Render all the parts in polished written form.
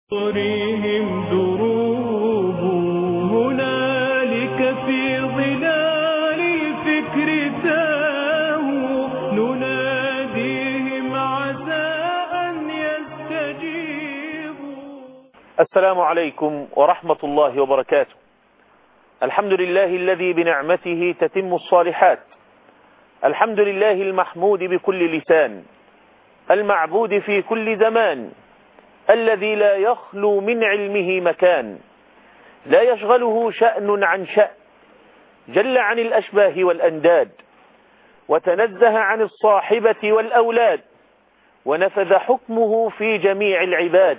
تريهم دروب هنالك في ظلال الفكر تاهوا نناديهم عسى أن يستجيبوا. السلام عليكم ورحمة الله وبركاته. الحمد لله الذي بنعمته تتم الصالحات، الحمد لله المحمود بكل لسان، المعبود في كل زمان، الذي لا يخلو من علمه مكان، لا يشغله شأن عن شأن، جل عن الأشباه والأنداد، وتنزه عن الصاحبة والأولاد، ونفذ حكمه في جميع العباد.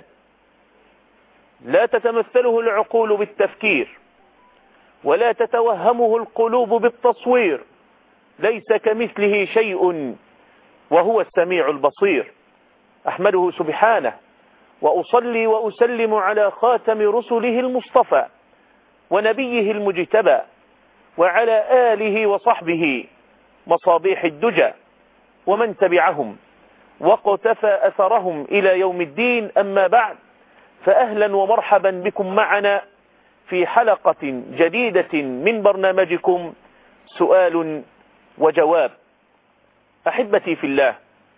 لا تتمثله العقول بالتفكير، ولا تتوهمه القلوب بالتصوير، ليس كمثله شيء وهو السميع البصير. أحمده سبحانه وأصلي وأسلم على خاتم رسله المصطفى ونبيه المجتبى، وعلى آله وصحبه مصابيح الدجى، ومن تبعهم واقتفى أثرهم إلى يوم الدين. أما بعد، فأهلا ومرحبا بكم معنا في حلقة جديدة من برنامجكم سؤال وجواب. أحبتي في الله،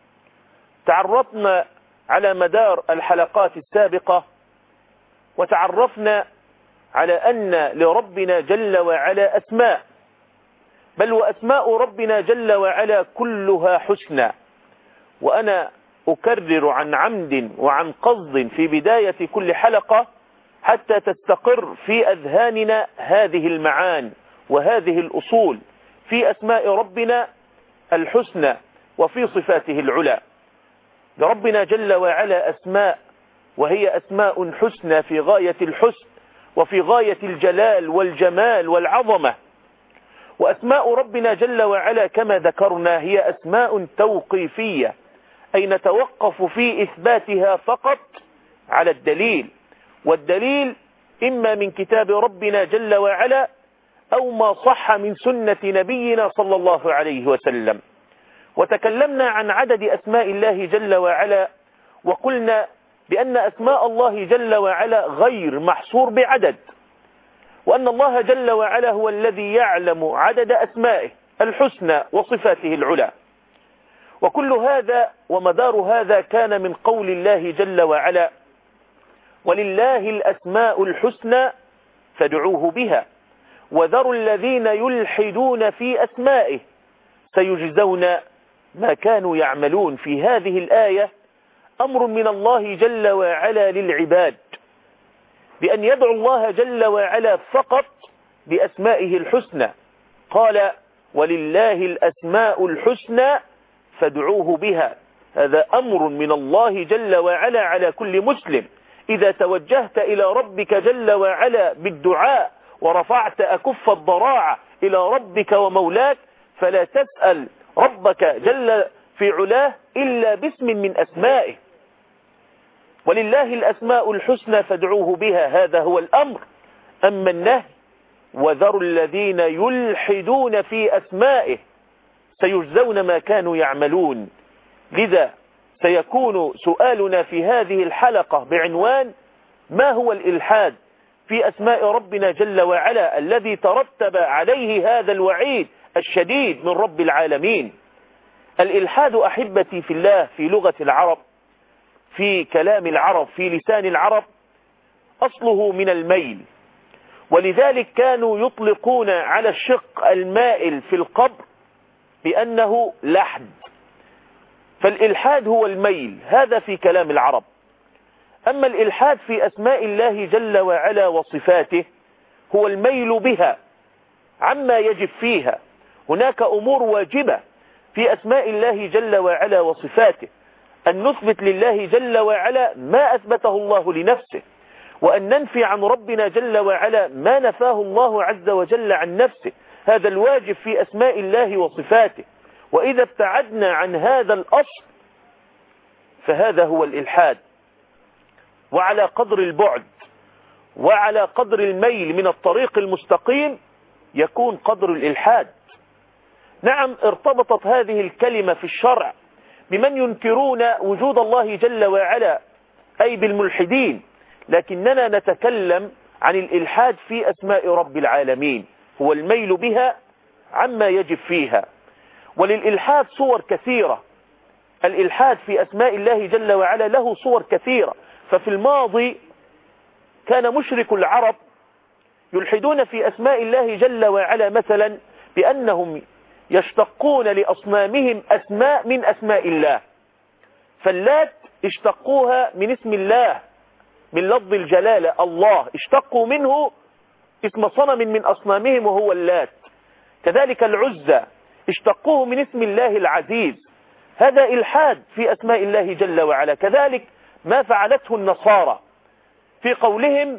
تعرفنا على مدار الحلقات السابقة وتعرفنا على أن لربنا جل وعلا أسماء، بل وأسماء ربنا جل وعلا كلها حسنى. وأنا أكرر عن عمد وعن قصد في بداية كل حلقة حتى تستقر في أذهاننا هذه المعاني وهذه الأصول في أسماء ربنا الحسنى وفي صفاته العلى. لربنا جل وعلا أسماء، وهي أسماء حسنى في غاية الحسن وفي غاية الجلال والجمال والعظمة. وأسماء ربنا جل وعلا كما ذكرنا هي أسماء توقيفية، أي نتوقف في إثباتها فقط على الدليل، والدليل إما من كتاب ربنا جل وعلا أو ما صح من سنة نبينا صلى الله عليه وسلم. وتكلمنا عن عدد أسماء الله جل وعلا، وقلنا بأن أسماء الله جل وعلا غير محصور بعدد، وأن الله جل وعلا هو الذي يعلم عدد أسمائه الحسنى وصفاته العلى. وكل هذا ومدار هذا كان من قول الله جل وعلا: ولله الأسماء الحسنى فادعوه بها وذروا الذين يلحدون في أسمائه سيجزون ما كانوا يعملون. في هذه الآية أمر من الله جل وعلا للعباد بأن يدعو الله جل وعلا فقط بأسمائه الحسنى. قال: ولله الأسماء الحسنى فادعوه بها. هذا أمر من الله جل وعلا على كل مسلم. إذا توجهت إلى ربك جل وعلا بالدعاء ورفعت أكف الضراعة إلى ربك ومولاك، فلا تسأل ربك جل في علاه إلا باسم من أسمائه. ولله الأسماء الحسنى فادعوه بها، هذا هو الأمر. أما النهي: وذروا الذين يلحدون في أسمائه سيجزون ما كانوا يعملون. لذا سيكون سؤالنا في هذه الحلقة بعنوان: ما هو الإلحاد في أسماء ربنا جل وعلا الذي ترتب عليه هذا الوعيد الشديد من رب العالمين؟ الإلحاد أحبتي في الله في لغة العرب، في كلام العرب، في لسان العرب، أصله من الميل، ولذلك كانوا يطلقون على الشق المائل في القبر بأنه لحد. فالإلحاد هو الميل، هذا في كلام العرب. أما الإلحاد في أسماء الله جل وعلا وصفاته هو الميل بها عما يجب فيها. هناك أمور واجبة في أسماء الله جل وعلا وصفاته، أن نثبت لله جل وعلا ما أثبته الله لنفسه، وأن ننفي عن ربنا جل وعلا ما نفاه الله عز وجل عن نفسه. هذا الواجب في أسماء الله وصفاته. وإذا ابتعدنا عن هذا الأصل فهذا هو الإلحاد. وعلى قدر البعد وعلى قدر الميل من الطريق المستقيم يكون قدر الإلحاد. نعم، ارتبطت هذه الكلمة في الشرع بمن ينكرون وجود الله جل وعلا، أي بالملحدين، لكننا نتكلم عن الإلحاد في أسماء رب العالمين، هو الميل بها عما يجب فيها. وللإلحاد صور كثيرة، الإلحاد في أسماء الله جل وعلا له صور كثيرة. ففي الماضي كان مشرك العرب يلحدون في أسماء الله جل وعلا، مثلا بأنهم يشتقون لأصنامهم أسماء من أسماء الله. فاللات اشتقوها من اسم الله، من لفظ الجلالة الله، اشتقوا منه اسم صنم من أصنامهم وهو اللات. كذلك العزى اشتقوه من اسم الله العزيز، هذا إلحاد في أسماء الله جل وعلا. كذلك ما فعلته النصارى في قولهم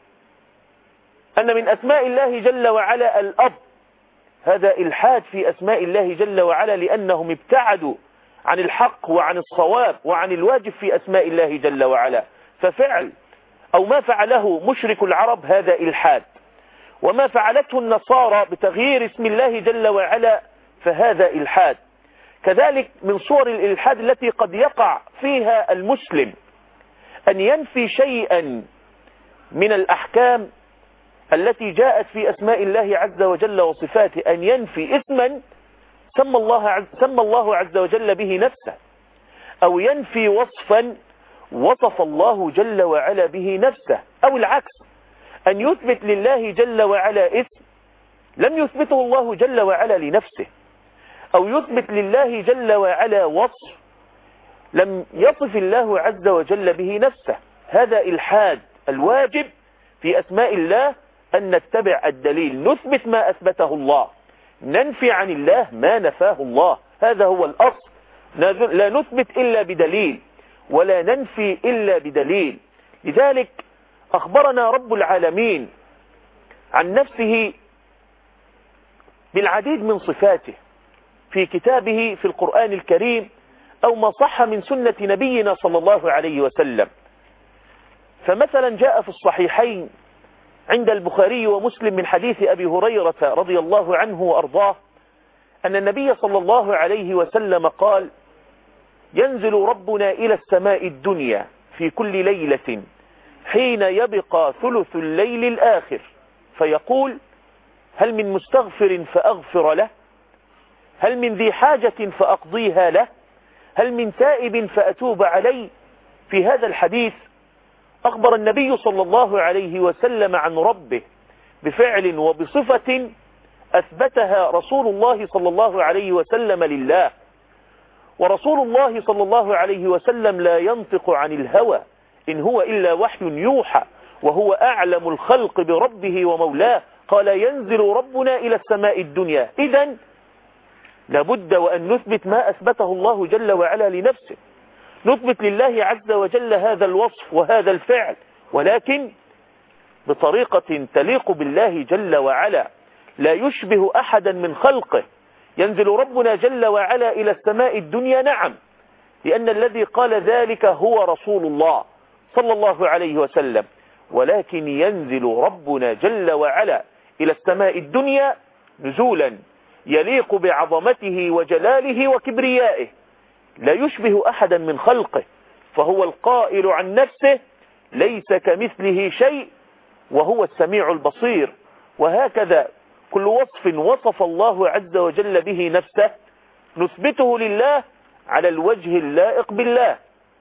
أن من أسماء الله جل وعلا الأب، هذا إلحاد في أسماء الله جل وعلا، لأنهم ابتعدوا عن الحق وعن الصواب وعن الواجب في أسماء الله جل وعلا. ففعل أو ما فعله مشرك العرب هذا إلحاد، وما فعلته النصارى بتغيير اسم الله جل وعلا فهذا إلحاد. كذلك من صور الإلحاد التي قد يقع فيها المسلم أن ينفي شيئا من الأحكام التي جاءت في أسماء الله عز وجل وصفاته، أن ينفي اسما سمى الله عز وجل به نفسه، أو ينفي وصفا وصف الله جل وعلا به نفسه، أو العكس، أن يثبت لله جل وعلا اسم لم يثبته الله جل وعلا لنفسه، أو يثبت لله جل وعلا وصف لم يصف الله عز وجل به نفسه، هذا إلحاد. الواجب في أسماء الله أن نتبع الدليل، نثبت ما أثبته الله، ننفي عن الله ما نفاه الله، هذا هو الأصل. لا نثبت إلا بدليل ولا ننفي إلا بدليل. لذلك أخبرنا رب العالمين عن نفسه بالعديد من صفاته في كتابه في القرآن الكريم، أو ما صح من سنة نبينا صلى الله عليه وسلم. فمثلا جاء في الصحيحين عند البخاري ومسلم من حديث أبي هريرة رضي الله عنه وأرضاه أن النبي صلى الله عليه وسلم قال: ينزل ربنا إلى السماء الدنيا في كل ليلة حين يبقى ثلث الليل الآخر، فيقول: هل من مستغفر فأغفر له؟ هل من ذي حاجة فأقضيها له؟ هل من تائب فأتوب عليه؟ في هذا الحديث أخبر النبي صلى الله عليه وسلم عن ربه بفعل وبصفة أثبتها رسول الله صلى الله عليه وسلم لله. ورسول الله صلى الله عليه وسلم لا ينطق عن الهوى، إن هو إلا وحي يوحى، وهو أعلم الخلق بربه ومولاه. قال: ينزل ربنا إلى السماء الدنيا. إذن لابد وأن نثبت ما أثبته الله جل وعلا لنفسه، نثبت لله عز وجل هذا الوصف وهذا الفعل، ولكن بطريقة تليق بالله جل وعلا، لا يشبه أحدا من خلقه. ينزل ربنا جل وعلا إلى السماء الدنيا، نعم، لأن الذي قال ذلك هو رسول الله صلى الله عليه وسلم، ولكن ينزل ربنا جل وعلا إلى السماء الدنيا نزولا يليق بعظمته وجلاله وكبريائه، لا يشبه أحدا من خلقه، فهو القائل عن نفسه: ليس كمثله شيء وهو السميع البصير. وهكذا كل وصف وصف الله عز وجل به نفسه نثبته لله على الوجه اللائق بالله،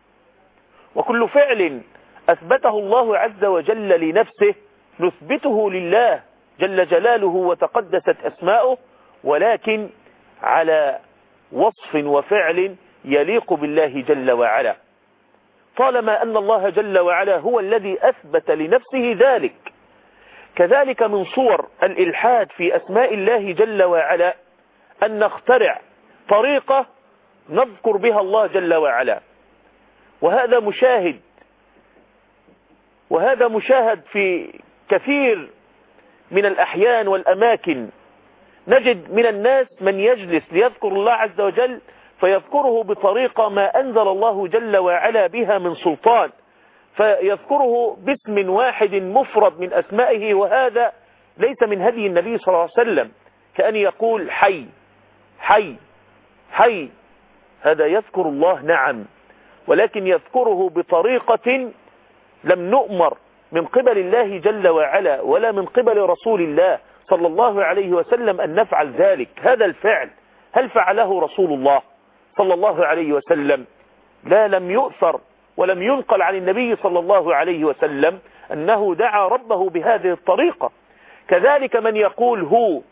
وكل فعل أثبته الله عز وجل لنفسه نثبته لله جل جلاله وتقدست أسماؤه، ولكن على وصف وفعل يليق بالله جل وعلا، طالما أن الله جل وعلا هو الذي أثبت لنفسه ذلك. كذلك من صور الإلحاد في أسماء الله جل وعلا أن نخترع طريقة نذكر بها الله جل وعلا، وهذا مشاهد في كثير من الأحيان والأماكن. نجد من الناس من يجلس ليذكر الله عز وجل فيذكره بطريقة ما أنزل الله جل وعلا بها من سلطان، فيذكره باسم واحد مفرد من أسمائه، وهذا ليس من هدي النبي صلى الله عليه وسلم، كأن يقول حي حي حي، هذا يذكر الله نعم، ولكن يذكره بطريقة لم نؤمر من قبل الله جل وعلا ولا من قبل رسول الله صلى الله عليه وسلم أن نفعل ذلك. هذا الفعل هل فعله رسول الله صلى الله عليه وسلم؟ لا، لم يؤثر ولم ينقل عن النبي صلى الله عليه وسلم أنه دعا ربه بهذه الطريقة. كذلك من يقول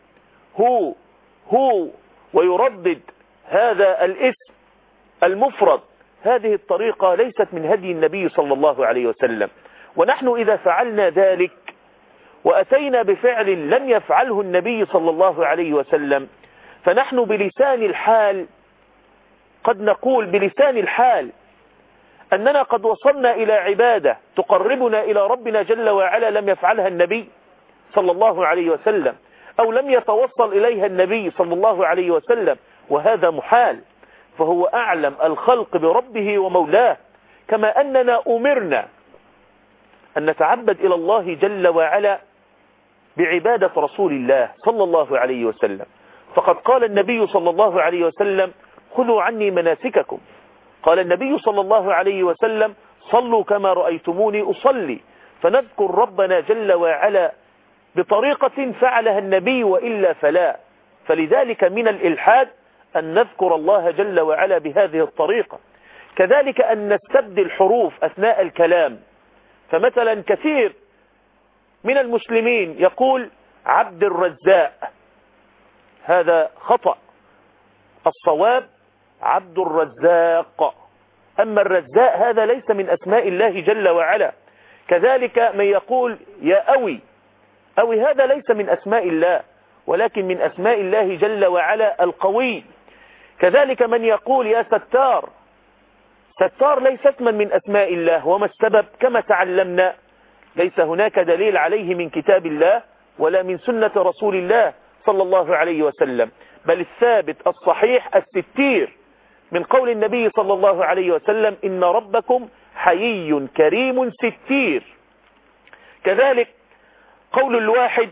هو ويردد هذا الاسم المفرد، هذه الطريقة ليست من هدي النبي صلى الله عليه وسلم. ونحن إذا فعلنا ذلك وأتينا بفعل لم يفعله النبي صلى الله عليه وسلم، فنحن بلسان الحال قد نقول بلسان الحال أننا قد وصلنا إلى عبادة تقربنا إلى ربنا جل وعلا لم يفعلها النبي صلى الله عليه وسلم، أو لم يتوصل إليها النبي صلى الله عليه وسلم، وهذا محال. فهو أعلم الخلق بربه ومولاه، كما أننا أمرنا أن نتعبد إلى الله جل وعلا بعبادة رسول الله صلى الله عليه وسلم. فقد قال النبي صلى الله عليه وسلم: خذوا عني مناسككم. قال النبي صلى الله عليه وسلم: صلوا كما رأيتموني أصلي. فنذكر ربنا جل وعلا بطريقة فعلها النبي وإلا فلا. فلذلك من الإلحاد أن نذكر الله جل وعلا بهذه الطريقة. كذلك أن نستبدل حروف أثناء الكلام. فمثلا كثير من المسلمين يقول عبد الرزاق، هذا خطأ. الصواب عبد الرزاق، أما الرزاق هذا ليس من أسماء الله جل وعلا. كذلك من يقول يا أوي، أوي هذا ليس من أسماء الله ولكن من أسماء الله جل وعلا القوي. كذلك من يقول يا ستار، ستار ليس اسما من أسماء الله. وما السبب؟ كما تعلمنا ليس هناك دليل عليه من كتاب الله ولا من سنة رسول الله صلى الله عليه وسلم، بل الثابت الصحيح الستير من قول النبي صلى الله عليه وسلم: إن ربكم حيي كريم ستير. كذلك قول الواحد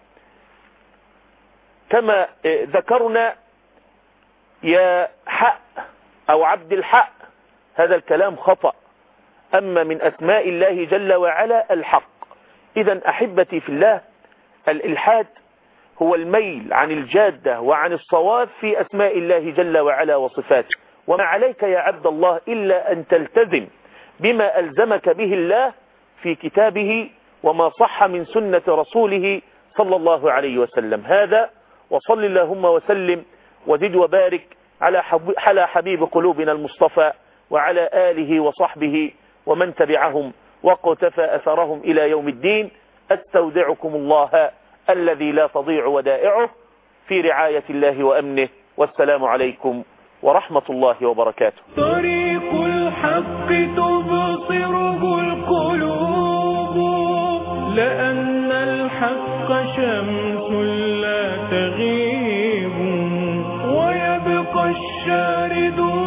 كما ذكرنا يا حق أو عبد الحق، هذا الكلام خطأ. أما من أسماء الله جل وعلا الحق. إذا أحبتي في الله، الإلحاد هو الميل عن الجادة وعن الصواب في أسماء الله جل وعلا وصفاته. وما عليك يا عبد الله إلا أن تلتزم بما ألزمك به الله في كتابه وما صح من سنة رسوله صلى الله عليه وسلم. هذا، وصل اللهم وسلم وزد وبارك على حبيب قلوبنا المصطفى وعلى آله وصحبه ومن تبعهم وقتفى أثرهم إلى يوم الدين. أستودعكم الله الذي لا تضيع ودائعه في رعاية الله وأمنه، والسلام عليكم ورحمة الله وبركاته. طريق الحق تبصره القلوب، لأن الحق شمس لا تغيب، ويبقى الشارد